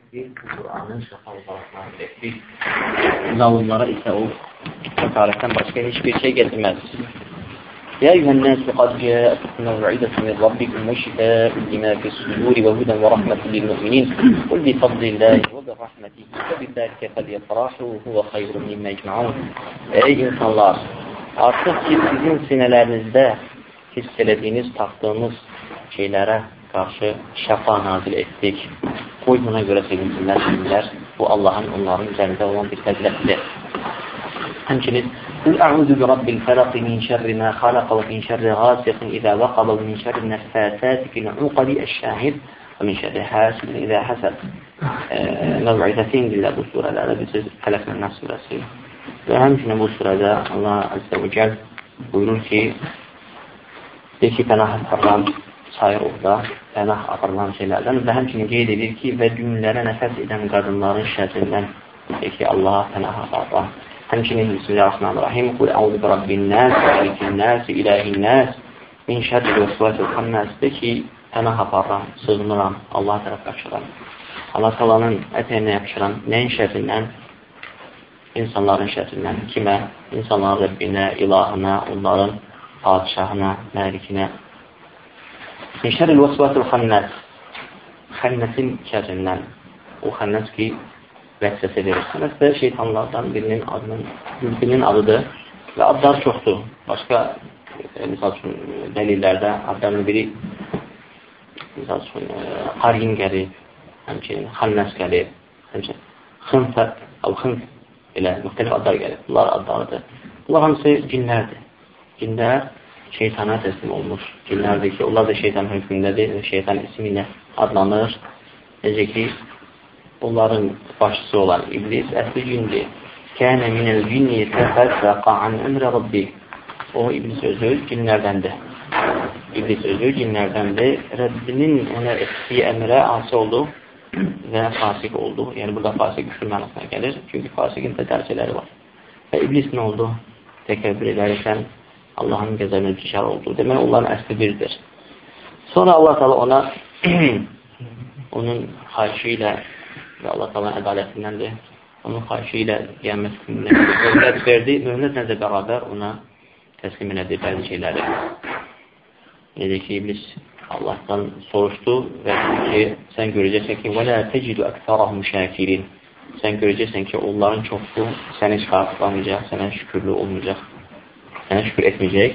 etdik, Qur'anın şəfa olaraq nazil etdik. Zalimlara isə o həqarətdən başqa heç bir şey getirməz. يا أيها الناس قد جاءتكم موعظة من ربكم وشفاء لما في الصدور وهدى ورحمة للمؤمنين قل بفضل الله وبرحمته فبذلك فليفرحوا هو خير مما يجمعون. Ey insanlar, artıq ki sizin sinələrinizdə hiss elədiyiniz, tapdığınız şeylərə qarşı şəfa nazil etdik. Qoy buna görə sevinsinlər. Bu Allahın onların üzərində olan bir fəzilətidir. Həmçinin قل أعوذ برب الفلق من شر ما خلق ومن شر غاسق إذا وقب ومن شر النفاثات في العقد الشاهد ومن شر حاسد إذا حسد. Məv'izatin dillə bu surələrdə bilirsiniz, Fələq və Nas surəsi. Və həmçinin bu surədə Allah Azze və Cəl buyurur ki, pənah aparılan sayır orada, pənah aparılan şeylərdən və həmçinin qeyd edir ki, və düğünlərə nəfəs edən qadınların şərrindən ki, Allaha pənah aparılan. Həmçinin Bismillahirrahmanirrahim Qul əudu bi Rabbin nas, məlikin nas, ilahin nas, min şərri vəsvəsil xannas de ki, pənah aparıram, sığınıram, Allaha tərəf qaçıram. Allah talanın ətəyinə yapışıram, nəyin şərrindən? İnsanların şərrindən. Kimə? İnsanların Rəbbinə, ilahına, onların padişahına, məlikinə. Min şərri vəsvəsil xannas, xənnəsin şərrindən. O xənnəs ki, vəsvəsə verir. Xənnəs də şeytanlardan birinin adıdır və adlar çoxdur. Başqa, misal üçün, dəlillərdə adlarının biri, misal üçün, qarin gəlir, həmçinin xənnəs gəlir, həmçinin xınfət, xınf elə müxtəlif adlar gəlir. Bunlar adlarıdır. Bunlar hamısı cinlərdir. Cinlər şeytana təslim olmuş. Cinlərdir ki, onlar da şeytan hökmündədir və şeytan ismi ilə adlanır. Necə ki, onların başçısı olan iblis əsli cindir. Kənə minəl cinni təfəssəqa an əmrə Rabbi. O iblis özü cinlərdəndir. İblis özü cinlərdəndir. Rəbbinin ona etdiyi əmrə asi oldu və fasik oldu. Yəni, burada fasik küfür mənasına gəlir. Çünki fasikin də dərcələri var. Və iblis nə oldu? Təkəbbür edərəkən Allahın qəzəbinə düşər oldu. Demək, onların əsli birdir. Sonra Allah Teala ona onun xahişi ilə və Allah Teala'nın ədalətindəndir. Onun xahişi ilə qiyamət gününə möhlət verdi. Möhlətlə də bərabər ona təslim elədi bəzi şeyləri. Necə ki, iblis Allahdan soruşdu və ki, sən görəcəksən ki, وَلَا تَجِدُ أَكْثَرَهُمْ شَاكِرِينَ Sən görəcəksən ki, onların çoxu səni çıxartlamayacaq, sənə şükürlü olmayacaq, sənə şükür etməyəcək.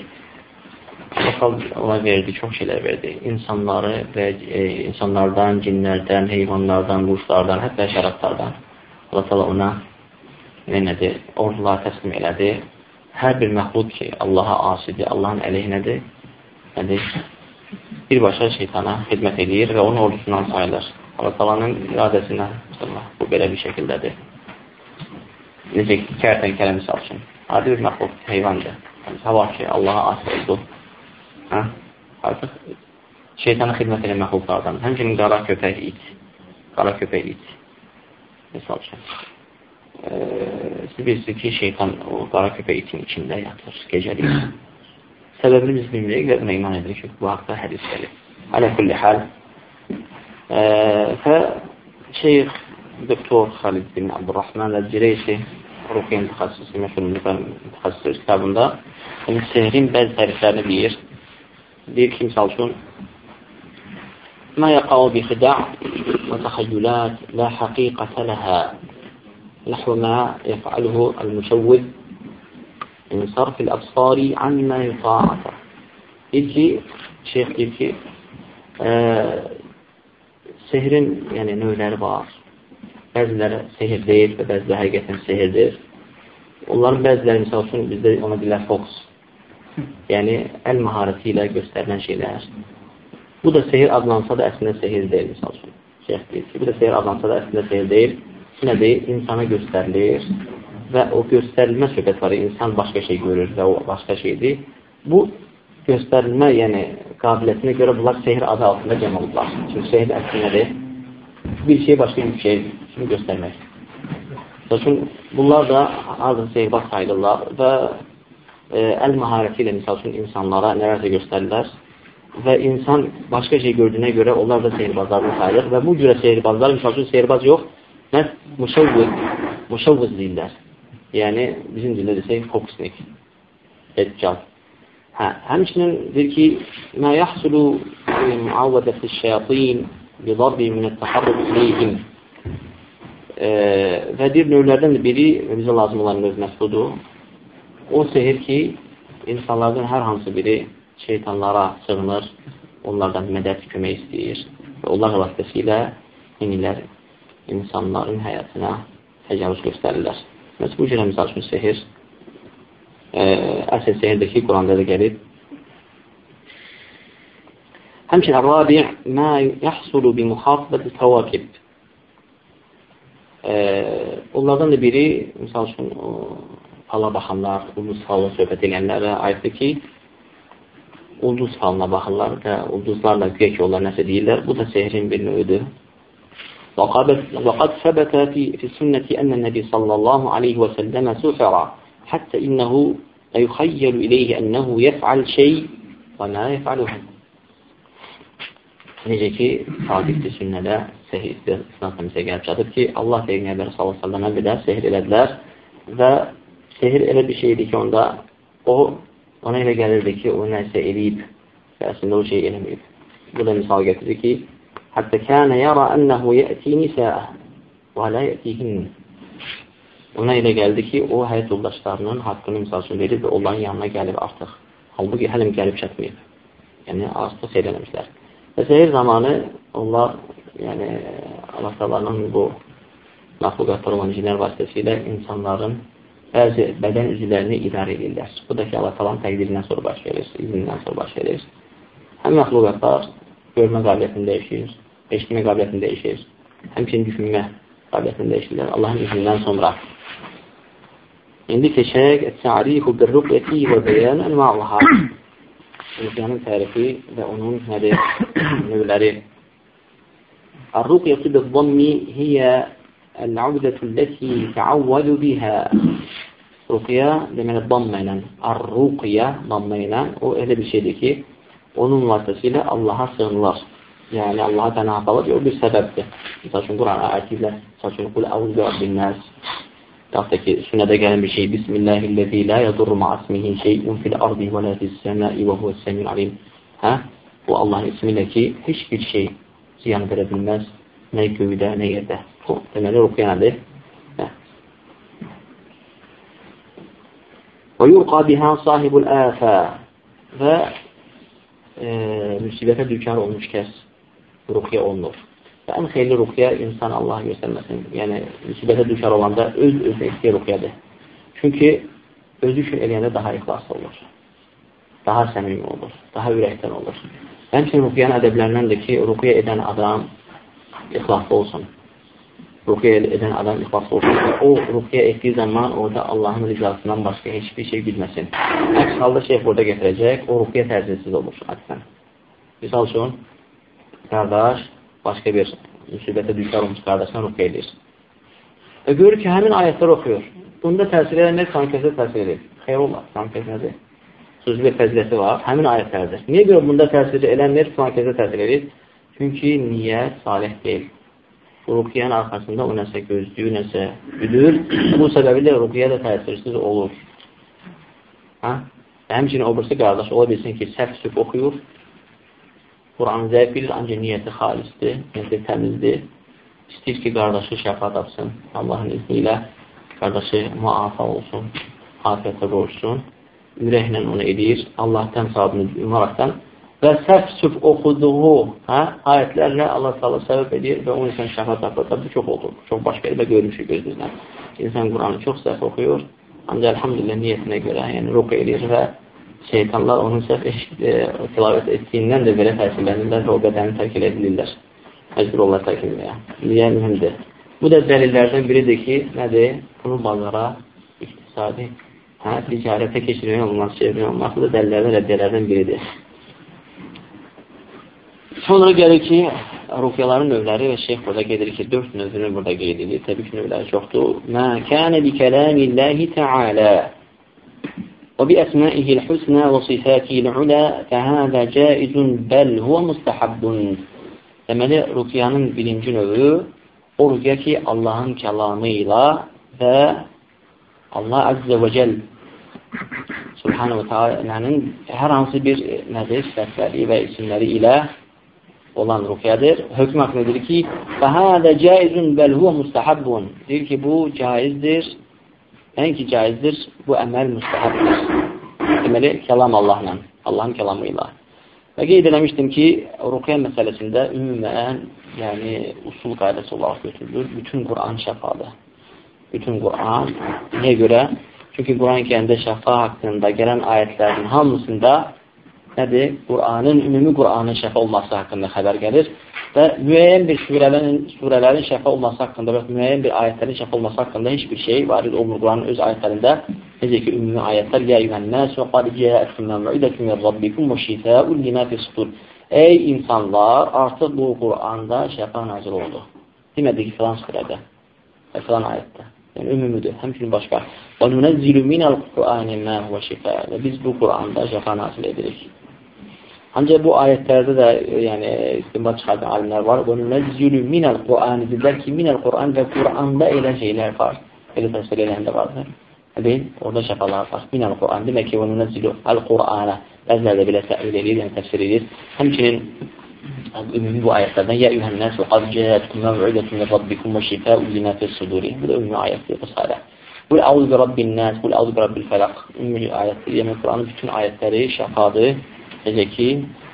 Ona verdi, çox şeylər verdi. İnsanları və insanlardan, cinlərdən, heyvanlardan, quşlardan, hətta şərablardan. Allah Teala ona nədir? Ordular təslim elədi. Hər bir məxlud ki, Allaha asidir, Allahın əleyhinədir, nədir? Birbaşa şeytana xidmət edir və onun ordusundan sayılır. Allah Teala'nın iradəsindən bu belə bir şəkildədir. Necə ki, kərtənkələ misal üçün. Adi bir məxlud, heyvandır. Hava ki, Allaha asi oldu. Artıq şeytana xidmət edən məxluqlardan. Həmçinin qara köpək it. Qara köpək it. Misal üçün. Siz bilirsiniz ki, şeytan o qara köpək itin içində yatır, gecəlik. Səbəbini biz bilmirik və buna iman edirik ki, bu haqda hədis gəlir. Alə kulli hal. Şeyx Doktor Xalid bin Abdurrahman Əl-Cireysi Ruqiyyə mütəxəssisi, məşhur mütəxəssisi kitabında sehrin bəzi təriflərini deyir. Deyir ki, misal üçün مَا يَقَوْ بِخِدَعْ وَتَخَيُّلَاتِ لَا حَقِيقَةَ لَهَا نَحْوَ مَا يَفْعَلُهُ الْمُشَوِّدْ مِنْ صَرْفِ الْأَبْصَارِ عَنْمَا يُطَاعَةَ Deyir ki, şeyh deyir ki, sehrin növləri var. Bəziləri sehir deyil və bəziləri həqiqətən sehirdir. Onların bəziləri, misal üçün, bizdə ona deyirlər fox. Yəni, əl maharəti ilə göstərilən şeylər. Bu da sehir adlansa da əslində sehir deyil, misal üçün. Şeyh deyir ki, bu da sehir adlansa da əslində sehir deyil. Nədir? İnsana göstərilir və o göstərilmə söhbət var. İnsan başqa şey görür və o başqa şeydir. Bu göstərilmə, qabiliyyətinə görə bunlar sehir adı altında cəm olurlar. Çünki sehir əslindədir. Bir şey başqa bir şey kimi göstərmək. Çünki bunlar da azı sehirbaz sayılırlar və əl maharəti ilə misal üçün insanlara nələrsə göstərirlər. və insan başqa şey gördüyünə görə onlar da sehirbazlardan sayılır və bu cürə sehirbazlar, misal üçün sehirbaz yox, məhz müşəvviz deyirlər. Yəni, bizim dildə desək, fokusnik, deccal. Həmçinin deyir ki, mə yəhsulu müavvədəti şeyatin bi darbi minət təxarrub iləyhim və deyir, növlərdən də biri, və bizə lazım olan növ məhsudur, o sehir ki, insanlardan hər hansı biri şeytanlara sığınır, onlardan mədət kömək istəyir və onlar vasitəsilə minilər insanların həyatına təcavüz göstərirlər. Məsələn, bu cürə misal üçün sehir, əsl sehirdəki ki, Quranda da gəlib. Həmçin, Rabi' mə yəhsulu bi muhafizəti təvakib. Onlardan da biri, misal üçün, fala baxanlar, ulduz falına söhbət edənlərə aiddir ki, ulduz falına baxırlar və ulduzlarla güya ki, onlar nəsə deyirlər. Bu da sehrin bir növüdür. وقد ثبت في السنة أن النبي صلى الله عليه وسلم سحر حتى إنه يخيل إليه أنه يفعل شيء وما يفعله. Necə ki, sabitdir sünnədə sehirdir, İslam'da gəlib çatıb ki, Allah Peyğəmbər sallallahu aleyhi ve sellemə belə sehir elədilər və sehir elə bir şeydir ki, ona elə gəlirdi ki, o nəsə eləyib və əslində o şey eləməyib. Bu da misal gətirir ki, hətta kənə yara ənəhu yəti nisəə və lə yətihin. Ona elə gəldi ki, o həyat yoldaşlarının haqqını misal üçün verir və onların yanına gəlib artıq. Halbuki hələm gəlib çətməyib. Yəni, artıq seyirləmişlər. Və sehir zamanı onlar, yəni, Allah-Teala'nın bu məxluqatlar olan cinlər vasitəsilə insanların bəzi bədən üzvlərini idarə edirlər. Bu da ki, Allah-Teala'nın təqdirindən sonra baş verir, iznindən sonra baş verir. Həm məxluqatlar görmə qabiliyyətini dəyişir, eşitmə qabiliyyətini dəyişir, həmçinin düşünmə qabiliyyətini dəyişirlər Allahın iznindən sonra. İndi keçək et-ta'rifu bir-ruqyəti və bəyan enva'uha. Ruqyanın tərifi və onun növləri. Ar-ruqyətu bil-zammi hiyə el-'udətu ləti təavvəlu bihə. Ruqya deməli damma ilə, ar-ruqya damma ilə, o elə bir şeydir ki, onun vasitəsilə Allaha sığınırlar. Yəni, Allaha pənah alır, o bir səbəbdir. Misal üçün, Quran ayətiylə, misal üçün, qul əvzü əbdinləz. Yaxud ki, sünnədə gələn bir şey, Bismillahilləzi la yadurru ma'asmihi şey'un fil ardi və la fis-səmai və huvəs-səmiul alim. Bu Allahın ismilə ki, heç bir şey ziyan verə bilməz, nə göydə, nə yerdə. Bu, deməli, ruqya nədir? Və yurqa bihə sahibul əfə və müsibətə dükar olmuş kəs ruqya olunur. Və ən xeyirli ruqya insan Allah göstərməsin. Yəni, müsibətə dükar olanda öz-özünə istəyir ruqyadır. Çünki özü üçün eləyəndə daha ixlaslı olur. Daha səmimi olur. Daha ürəkdən olur. Həmçinin ruqyanın ədəblərindəndir ki, ruqya edən adam ixlaslı olsun. Ruqya edən adam ixlaslı olsun. Və o ruqya etdiyi zaman orada Allahın rizasından başqa heç bir şey bilməsin. Əks halda şeyh burada gətirəcək, o ruqya tərzisiz olur. Misal üçün, qardaş başqa bir müsibətə düşər olmuş qardaşına ruqya edir. Və görür ki, həmin ayətlər oxuyur. Bunda təsir edənlər sankəsə təsir edir. Xeyr olmaz, sankəs nədir? Sözlü bir fəziləti var, həmin ayətlərdir. Niyə görə bunda təsir edənlər sankəsə təsir edir? Çünki niyyət salih deyil. Ruqyanın arxasında o nəsə gözlüyü, nəsə bilir. Bu səbəbilə ruqya da təsirsiz olur. Həmçinin o birisi qardaş ola bilsin ki, səhv oxuyur. Quranı zəif bilir, ancaq niyyəti xalisdir, niyyəti təmizdir. İstəyir ki, qardaşı şəfa tapsın, Allahın izni ilə qardaşı müafa olsun, afiyətə qovuşsun. Ürəklə onu edir, Allahdan savabını umaraqdan və səhv oxuduğu ayətlərlə Allah sağla səbəb edir və onun insan şəfa tapır. Bu çox olur, çox baş verir və görmüşük gözümüzdən. İnsan Quranı çox səhv oxuyur, ancaq elhamdülillah niyyətinə görə, yəni ruqya edir və şeytanlar onun səhv tilavət etdiyindən də belə təsirlənirlər və o qədəni tərk edirlər. Məcbur onlar tərk etməyə. Niyə mühümdür? Bu da dəlillərdən biridir ki, nədir? Bunu bazara, iqtisadi, ticarətə keçirmək olmaz, çevirmək olmaz. Bu da dəlillərdən, rəddiyələrdən biridir. Sonra gəlir ki, ruqyaların növləri və şeyh burada gedir ki, 4 növünü burada qeyd edir. Təbii ki, növləri çoxdur. Mə kənə bi kələmilləhi təalə. وبأسمائه الحسنى وصفاته العلى فهذا جائز بل هو مستحب. Deməli, ruqyanın birinci növü o ruqya ki, Allahın kəlamı ilə və Allah Əzzə və Cəl Subhanahu wa Ta'ala'nın hər hansı bir sifətləri və isimləri ilə olan ruqyadır. Hökm haqqında deyir ki, فَهَذَا جَائِزٌ بَلْ هُوَ مُسْتَحَبٌ. Deyir ki, bu caizdir. Yəni ki, caizdir, bu əməl müstəhəbdir. Deməli, kəlam Allahla, Allahın kəlamı ilə. Və qeyd eləmişdim ki, ruqya məsələsində ümumən, yəni usul qaydası olaraq götürülür. Bütün Quran şəfadır. Bütün Quran. Niyə görə? Çünki Quran-Kərimdə şəfa haqqında gələn ayətlərin hamısında nədir? Ümumi Quranın şəfa olması haqqında xəbər gəlir və müəyyən bir surələrin şəfa olması haqqında və müəyyən bir ayətlərin şəfa olması haqqında heç bir şey varid olmur Quranın öz ayətlərində. Necə ki, ümumi ayətlər يَا اَيُّهَا النَّاسُ وَقَدْ جَاءَتْكُمْ مَوْعِظَةٌ مِنْ رَبِّكُمْ وَشِفَاءٌ لِمَا فِي الصُّدُورِ. Ey insanlar, artıq bu Quranda şəfa nazil oldu. Demədi ki, filan surədə və filan ayətdə. Yəni, ümumidir, həmçinin başqa. وَنُنَزِّلُ مِنَ الْقُرْآنِ مَا هُوَ شِفَاءٌ. Və biz bu Quranda şəfa nazil edirik. Ancaq bu ayətlərdə də yəni, istinbat çıxardan alimlər var. وَنُنَزِّلُ مِنَ الْقُرْآنِ dedilər ki, minəl Qur'an və Qur'anda elə şeylər var. Elə təsvir eləyəndə vardır. Orada şəfalar var. Minəl Qur'an. Demək ki, وَنُنَزِّلُ الْقُرْآنَ. Bəziləri də belə təvil edir, yəni təfsir edir. Həmçinin ümumi bu ayətlərdən يَا اَيُّهَا النَّاسُ وَقَدْ جَاءَتْكُمْ مَوْعِظَةٌ مِنْ رَبِّكُمْ وَشِفَاءٌ لِمَا فِي الصُّدُورِ. Bu da ümumi ayətdir bu sayədə. Qul əuzu bi rabbin nas, qul əuzu bi rabbil fələq. Ümumi ayətdir. Yəni Quranın bütün ayətləri şəfadır. Necə ki,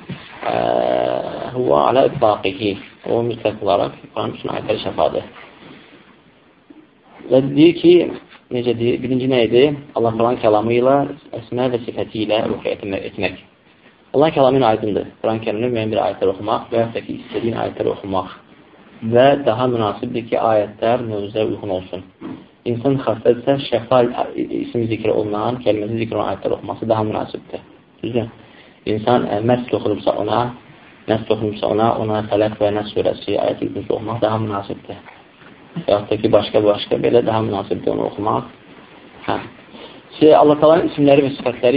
huwa ala itbaqihi. O mütləq olaraq Quranın bütün ayətləri şəfadır. Və deyir ki, necə deyir? Birinci nə idi? Allah Quran kəlamı ilə, əsmə və sifəti ilə ruqya etmək. Allah kəlamı aydındır. Quran-Kərimdə müəyyən bir ayətlər oxumaq və yaxud da ki, istədiyin ayətləri oxumaq və daha münasibdir ki, ayətlər mövzuya uyğun olsun. İnsan xəstədirsə, şəfa ismi zikr olunan, kəlməsi zikr olan ayətlər oxuması daha münasibdir. Düzdür? İnsan məst oxunubsa ona, ona Fələq və Nəs surəsi, ayət-ül Kürsü oxumaq daha münasibdir. Və yaxud da ki, başqa belə daha münasibdir onu oxumaq. Allah Taala'nın isimləri və sifətləri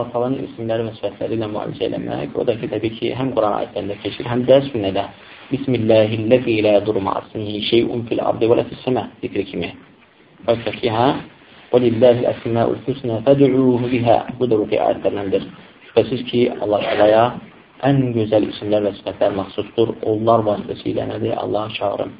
ilə müalicə eləmək, o da ki, təbii ki, həm Quran ayətlərində keçir, həm də sünnədə Bismillahilləzi ilə durma asmihi şeyun fil ardı və lə fissəmə zikri kimi. Başqa ki, وَلِلَّهِ الْأَسْمَاءُ الْحُسْنَى فَدْعُوهُ بِهَا. Bu da ruqya ayətlərindəndir. Şübhəsiz ki, Allah Taala'ya ən gözəl isimlər və sifətlər məxsusdur. Onlar vasitəsilə nədir? Allah'a çağırın.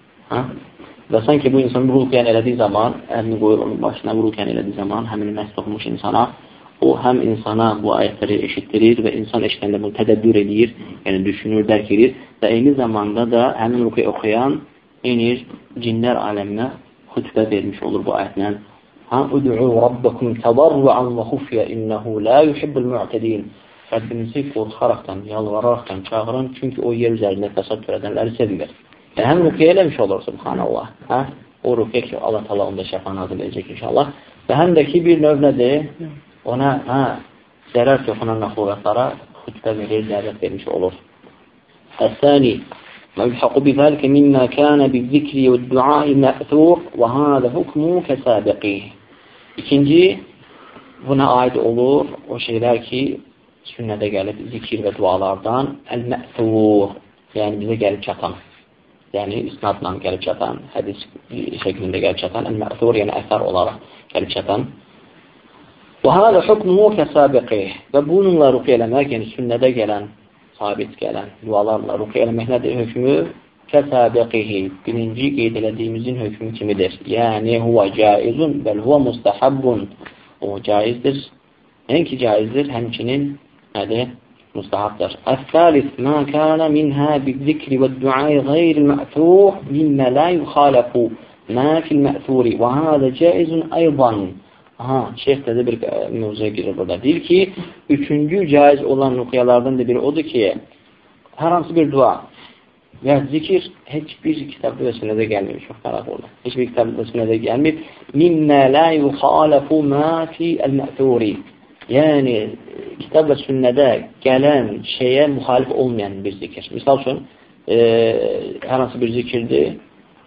Və sanki bu insan bu ruqyan elədiyi zaman, əlini qoyur onun başına bu ruqyan elədiyi zaman, həmin məst oxumuş insana, o həm insana bu ayətləri eşitdirir və insan eşitəndə bunu tədəbbür edir, yəni düşünür, dərk edir və eyni zamanda da həmin ruqya oxuyan cinlər aləminə xütbə vermiş olur bu ayətlə. Ud'u rabbakum tadarruan və xufya innehu la yuhibbul mu'tedin. Rəbbinizi qorxaraqdan, yalvararaqdan çağırın, çünki o yer üzərində fəsad törədənləri sevmir. Həm ruqya eləmiş olur, subhanallah. O ruqya ki, Allah Taala onda şəfa nazil edəcək inşallah. Və həm də ki, bir növ nədir? Ona zərər toxunan məxluqatlara xütbə verir, zərət vermiş olur. Əs-sani ويلحق بذلك مما كان بالذكر والدعاء مأثور وهذا حكم كسابقه. İkinci, buna aid olur o şeylər ki, sünnədə gəlib zikir və dualardan əl-mə'thur, yəni bizə gəlib çatan, yəni isnadla gəlib çatan, hədis şəklində gəlib çatan, əl-mə'thur, yəni əsər olaraq gəlib çatan. وهذا حكمه كسابقه. Və bununla ruqya eləmək, yəni sünnədə gələn, sabit gələn dualarla ruqya eləmək nədir? Hökmü kəsəbiqihi, birinci qeyd elədiyimizin hökmü kimidir. Yəni, huvə caizun, bəl huvə mustahabbun. O caizdir, ki caizdir, həmçinin nədir? Mustahabdır. Əs-salis, mə kənə minhə bi-zikri və duayı qeyri-mə'thur mimmə la yuxaləfu mə fil-mə'thuri və hədə caizun aydan. Şeyx də bir mövzuya girir burada. Deyir ki, üçüncü caiz olan ruqyalardan da biri odur ki, hər hansı bir dua və zikir heç bir kitabda və sünnədə gəlmir. Çox fəraq olur. Heç bir kitabda və sünnədə gəlmir. Mimmə la yuxaləfu mə fil-mə'thuri. Yəni, kitab və sünnədə gələn şeyə müxalif olmayan bir zikir. Misal üçün, hər hansı bir zikirdir,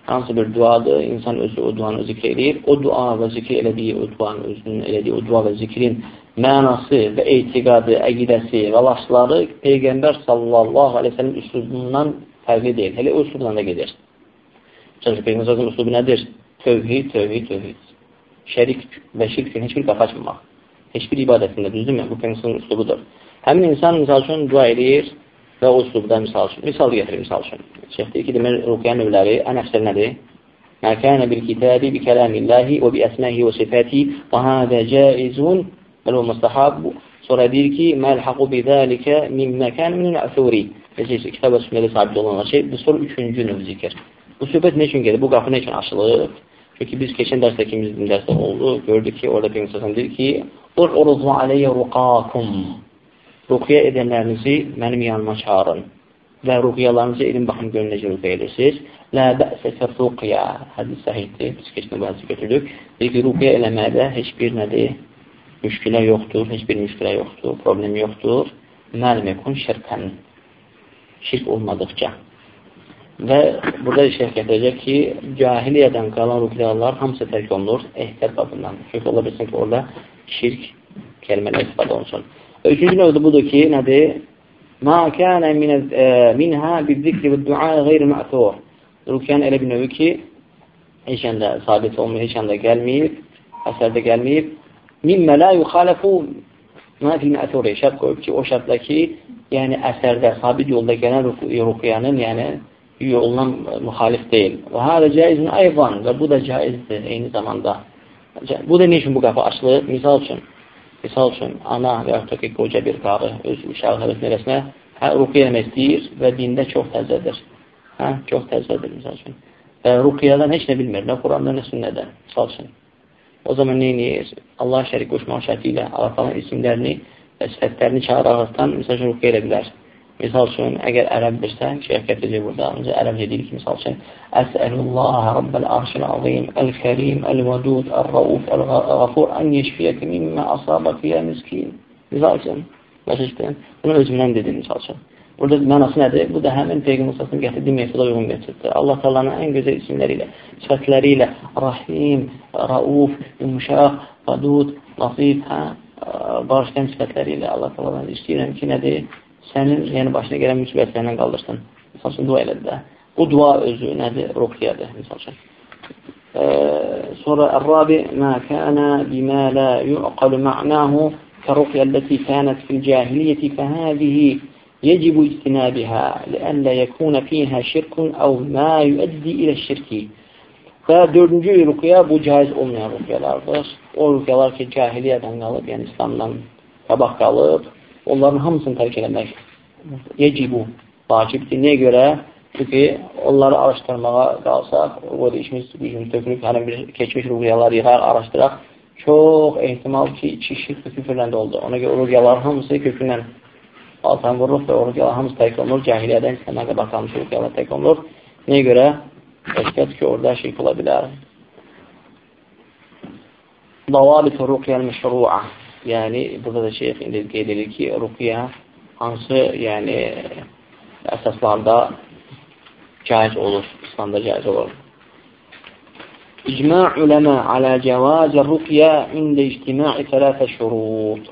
hansı bir duadır, insan özü o duanı zikr edir. O dua və zikr elədiyi, o duanın özünün elədiyi o dua və zikrin mənası və etiqadı, əqidəsi və laşları Peyğəmbər sallallahu aleyhi ve sellem üslubundan fərqli deyil. Hələ o üslubundan da gedir. Çünki Peyğəmbər sallallahu üslubu nədir? Tövhid, tövhid, tövhid. Şərik və şirkin heç bir qapı açmamaq. Heç bir ibadətində, düzdürmü? Bu Peyğəmbərin üslubudur. Həmin insan, misal üçün, dua edir və o üslubda misal üçün. Misal getirir, misal üçün. Şeyh deyir ki, demək, ruqiyyə növləri ən əfsər nədir? Mə kənə bil-kitabi bi kəlamillahi və bi əsməhi və sifəti və hədə caizun və o mustahab. Sonra deyir ki, məlhaqu bi zəlikə mimmə kənə min əsuri. Necə kitab və sünnədə sabit olan şey, bu sonra üçüncü növ zikir. Bu söhbət nə üçün gedir? Bu qapı nə üçün açılır? Çünki biz keçən dərsdəkimizin dərsdə oldu. Gördük ki, orada Peyğəmbər deyir ki, "Urzu aleyyə ruqakum." Ruqiyyə edənlərinizi mənim yanıma çağırın və ruqiyyalarınızı edin, baxın görün necə ruqiyyə edirsiniz. La bə'sə fir-ruqiyyə. Hədis səhihdir. Biz keçən bəhsi götürdük. Deyir ki, ruqiyyə eləməkdə heç bir nədir? Müşkilə yoxdur, heç bir müşkilə yoxdur, problem yoxdur. Məlum yekun şirkən. Şirk olmadıqca. Və burada şeyh gətirəcək ki, cahiliyyədən qalan ruqiyyalar hamısı tərk olunur, ehtiyat babından. Çünki ola bilsin ki, orada şirk kəlmələ istifadə olunsun. Üçüncü növdə budur ki, nədir? Mə kənə minhə bi-zikri və du'a qeyri-mə'thur. Ruqiyyanın elə bir növü ki, heç yəndə sabit olmuyor, heç yəndə gəlməyib, əsərdə gəlməyib. Mimmə la yuxaləfu mə fil-mə'thuri. Şərt qoyub ki, o şərtlə ki, yəni əsərdə, sabit yolda gələn ruqiyyanın, yəni yolundan müxalif deyil. Və hələ caizun ayvan və bu da caizdir eyni zamanda. Bu da ne üçün bu qapı açılır? Misal üçün, ana və yaxud da ki, qoca bir qarı öz uşağı həvəsin eləsinə ruqiyyə eləmək istəyir və dində çox təzədir. Çox təzədir, misal üçün. Və ruqiyyadan heç nə bilmir, nə Quran'da, nə sünnədən, misal üçün. O zaman neyinir? Allah şərik qoşmaq şərti ilə Allah isimlərini və sifətlərini çağıraraqdan, misal üçün, ruqiyyə elə bilər. Misal üçün, əgər ərəb bilsə, şeyh gətirəcək burada, ərəbcə deyil ki, misal üçün, Əsəlullaha Rabbəl arşil azim, əl-kərim, əl-vədud, əl-rauf, əl-ğafur, ən yeşfiyyəki mimmə asabək yə miskin. Misal üçün, başışdır, bunu özümdən dedim, misal üçün. Burada mənası nədir? Bu da həmin Peyğəmbər s.ə.v gətirdiyi metoda uyğun metoddur. Allah Taala'nın ən gözəl isimləri ilə, sifətləri ilə, Rahim, Rauf, Yumşaq, Vədud, Latif, bağışlayan sifətləri ilə Allah Taala'dan istəyirəm ki, nədir? Sənin yəni başına gələn müsibətlərlə qaldırsın. Misal üçün, dua elədi də. Bu dua özü nədir? Ruqiyyadır, misal üçün. Sonra Ər-Rabi mə kənə bimə lə yu'qalu ma'nahu kə-ruqyəl-ləti kənət fil-cahiliyyəti fəhəzihi yəcibu istinabihə ləəllə yəkunə fiyhə şirkun əv mə yüəddi ilə-şirki. Və dördüncü ruqiyyə bu caiz olmayan ruqiyyalardır. O ruqiyyalar ki, cahiliyyədən qalıb, yəni İslamdan qabaq qalıb, onların hamısını tərk eləmək yecibu, vacibdir. Niyə görə? Çünki onları araşdırmağa qalsaq, o da işimiz tökülüb, hələ bir keçmiş ruqiyyaları yığaq, araşdıraq, çox ehtimal ki, iki şirk və küfürlə də oldu. Ona görə o ruqiyyaların hamısı kökündən altan vurulur və o ruqiyyalar hamısı tərk olunur. Cahiliyyədən İslamdan qabaq qalmış ruqiyyalar tərk olunur. Niyə görə? Ehtiyat ki, orada şirk ola bilər. Davabit-i ruqiyyəl-məşru'a. Yəni, burada da şeyh qeyd edir ki, ruqiyyə hansı yəni, əsaslarda caiz olur, İslamda caiz olur. İcma' uləmə alə cəvazə ruqiyyə ində ictima'i thələthə şurut.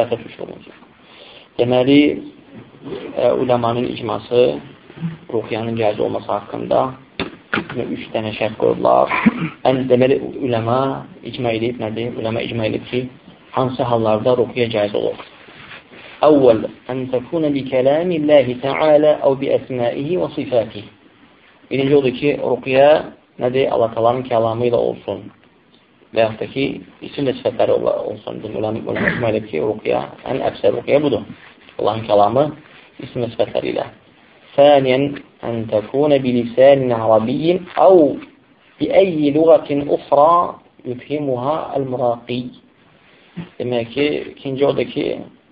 Deməli, uləmanın icması ruqiyyanın caiz olması haqqında 3 dənə şərt qoyurlar. Deməli, uləma icma edib, nədir? Uləma icma edib ki, hansı hallarda ruqiyyə caiz olur? Əvvəl, ən təkunə bi kələmillahi təalə əv bi əsmaihi və sifatihi. Birinci odur ki, ruqiyyə nədir? Allah Taala'nın kəlamı ilə olsun. Və yaxud da ki, isim və sifətləri olsun. Uləma icma edib ki, ruqiyyə, ən əfsər ruqiyyə budur. Allahın kəlamı, isim və sifətləri ilə. Səniyən, ən təkunə bi lisanin arabiyyin əv bi əyyi lüğətin uxra yufhimuha əl-muraqi. Demək ki, ikinci odur ki,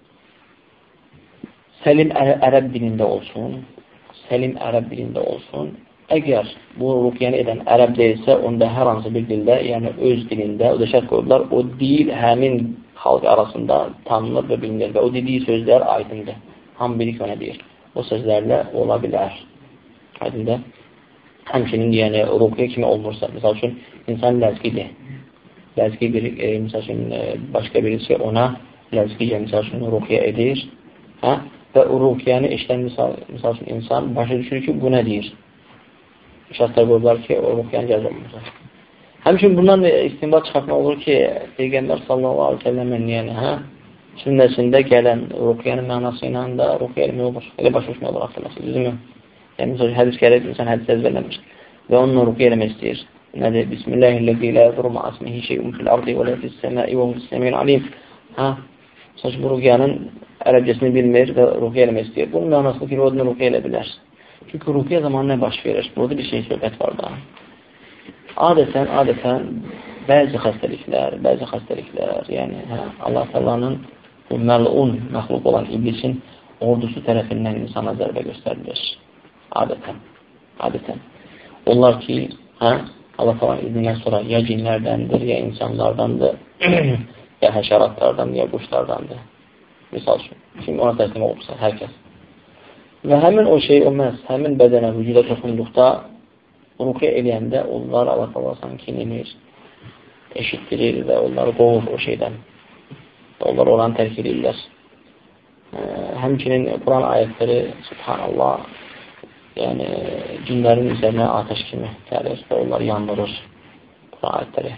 səlim ərəb dilində olsun. Səlim ərəb dilində olsun. Əgər bu ruqiyyəni edən ərəb deyilsə, onda hər hansı bir dildə, yəni öz dilində, o da şərt qoyurlar, o dil həmin xalq arasında tanınır və bilinir və o dediyi sözlər aydındır. Hamı bilir ki, o nə deyir. O sözlərlə ola bilər. Aydındır. həmçinin yəni ruqya kimi olmursa, misal üçün insan ləzqidir. Ləzqi bir, misal üçün başqa birisi ona ləzqiyə misal üçün ruqya edir. Hə? Və ruqyanı eşdən misal üçün insan başa düşür ki, bu nə deyir? Şəxslər qoyurlar ki, o ruqyanı gəz olmursa. Həmçinin bundan istinbat çıxartmaq olur ki, Peyğəmbər sallallahu aleyhi ve sellem'in yəni, sünnəsində gələn ruqyanın mənası ilə də ruqya elmi olur. Elə başa düşmək olur axtarması, düzümü? Yəni, misal hədis gəlir, insan hədis əzbərləmiş və onunla ruqya eləmək istəyir. Nədir? Bismillahirrahmanirrahim. La yadurru ma'a ismihi şey'un fil ardi və la fis-semai və huves semi'ul alim. Məsəl bu ruqyanın ərəbcəsini bilmir və ruqya eləmək istəyir. Bunun mənasını ki, o ruqya elə bilər. Çünki ruqya zamanı nə baş verir? Burada bir şey söhbət var da. Adətən bəzi xəstəliklər, yəni Allah Taala'nın məlun məxluq olan iblisin ordusu tərəfindən insana zərbə göstərilir. Adətən. Onlar ki, Allah Taala'nın iznindən sonra ya cinlərdəndir, ya insanlardandır, ya həşəratlardandır, ya quşlardandır. Misal üçün. Şimdi ona təslim olursa, hər kəs. Və həmin o şey olmaz, həmin bədənə, vücuda toxunduqda ruqya eləyəndə onlar Allah Taala sanki inir, eşitdirir və onları qovur o şeydən. Onlar oranı tərk edirlər. Həmçinin Quran ayətləri, subhanallah, yəni cinlərin üzərinə ateş kimi gəlir və onları yandırır Quran ayətləri.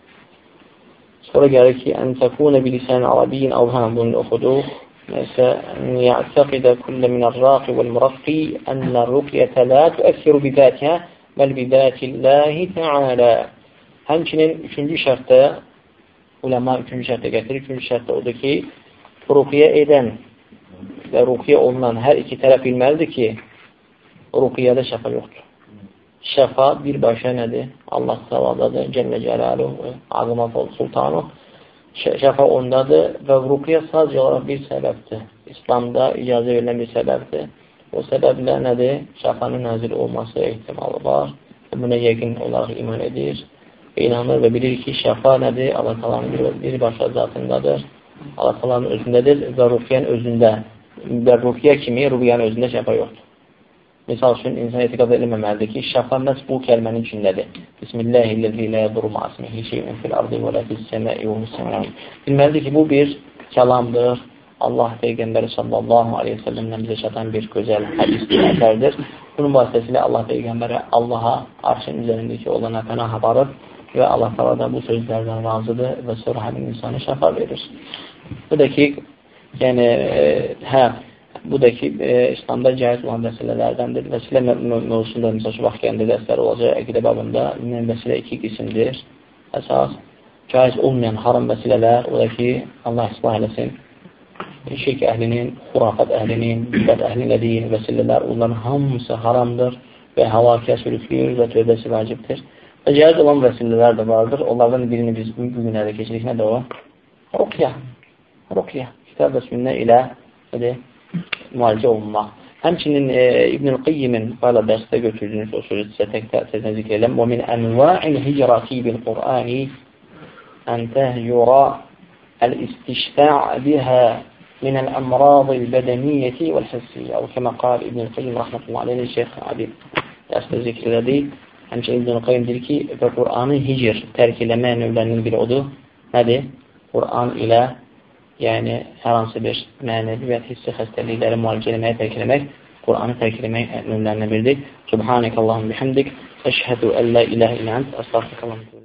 Sonra gəlir ki, ən təkunə bilisən arabiyyin avhəm bunu oxuduq. Neysə, ya'təqidə kullə minər-raqi vəl-muraqi ənə-ruqyətə la tuəssiru bidətihə vəl-bidətilləhi təalə. Həmçinin üçüncü şərtdə, ulema üçüncü şərtdə gətirir. Üçüncü şərtdə odur ki, ruqya edən və ruqya olunan hər iki tərəf bilməlidir ki, ruqyədə şəfa yoxdur. Şəfa birbaşa nədir? Allah Taala'dadır, Cəllə Cəlaluhu, Azəmət Sultanı. Şəfa ondadır və ruqya sadəcə olaraq bir səbəbdir. İslamda icazə verilən bir səbəbdir. O səbəblə nədir? Şəfanın nazil olması ehtimalı var. Buna yəqin olaraq iman edir. İnanır və bilir ki, şəfa nədir? Allah Taala'nın birbaşa zatındadır. Allah Taala'nın özündədir və ruqyanın özündə. Və ruqya kimi ruqyanın özündə şəfa yoxdur. Misal üçün, insan etiqad edilməməlidir ki, şəfa məhz bu kəlmənin içindədir. Bismillahirrahmanirrahim. La yadurru ma'a ismihi şey'un fil ardi və la fis-semai və huves semi'ul alim. Bilməlidir ki, bu bir kəlamdır. Allah Peyğəmbəri sallallahu aleyhi ve sellem'dən bizə çatan bir gözəl hədisdir, əsərdir. Bunun vasitəsilə Allah Peyğəmbəri Allaha arşın üzərindəki olana pənah aparır və Allah Taala da bu sözlərdən razıdır və sonra həmin insana şəfa verir. Bu da ki, yəni, bu da ki, İslamda caiz olan vəsilələrdəndir. Vəsilə mövzusunda, misal şu vaxt gəndə dərslər olacaq, əqidə babında, vəsilə iki qismdir. Əsas, caiz olmayan haram vəsilələr, o da ki, Allah islah eləsin, şirk əhlinin, xurafat əhlinin, bidət əhlinin elədiyi vəsilələr, onların hamısı haramdır və həlakə sürüklüyür və tövbəsi vacibdir. Və caiz olan vəsilələr də vardır. Onlardan birini biz bu günlərdə keçirik. Nədir o? Ruqya. Kitab və sünnə ilə müalicə olunmaq. Həmçinin İbn-i Qeyyimin qala dərsdə götürdüyünüz o sözü sizə tək-təklə zikr edəm. وَمِنْ أَنْوَاعِ الْهِجْرَةِ بِالْقُرْآنِ أَنْ تَهْجُرَ الْاِسْتِشْفَاعَ بِهَا مِنَ الْأَمْرَاضِ الْبَدَنِيَّةِ وَالْحِسِّيَّةِ أو كما قال İbn-i Qeyyim rahmetullahi aleyhi Şeyh Abi dərsdə zikr elədi. Həmçinin İbn-i Qeyyim deyir ki, və Qur'anı hicr tərk eləmək növlərinin biri odur. Nədir? Qur'an ilə yəni hər hansı bir mənəvi və hissi xəstəlikləri müalicə eləməyə tərk eləmək, Qur'anı tərk eləmək növlərinə biridir. Subhanəkəllahum bihamdik, əşhədu ən la iləhə ilə ənt, əstəğfirukallah.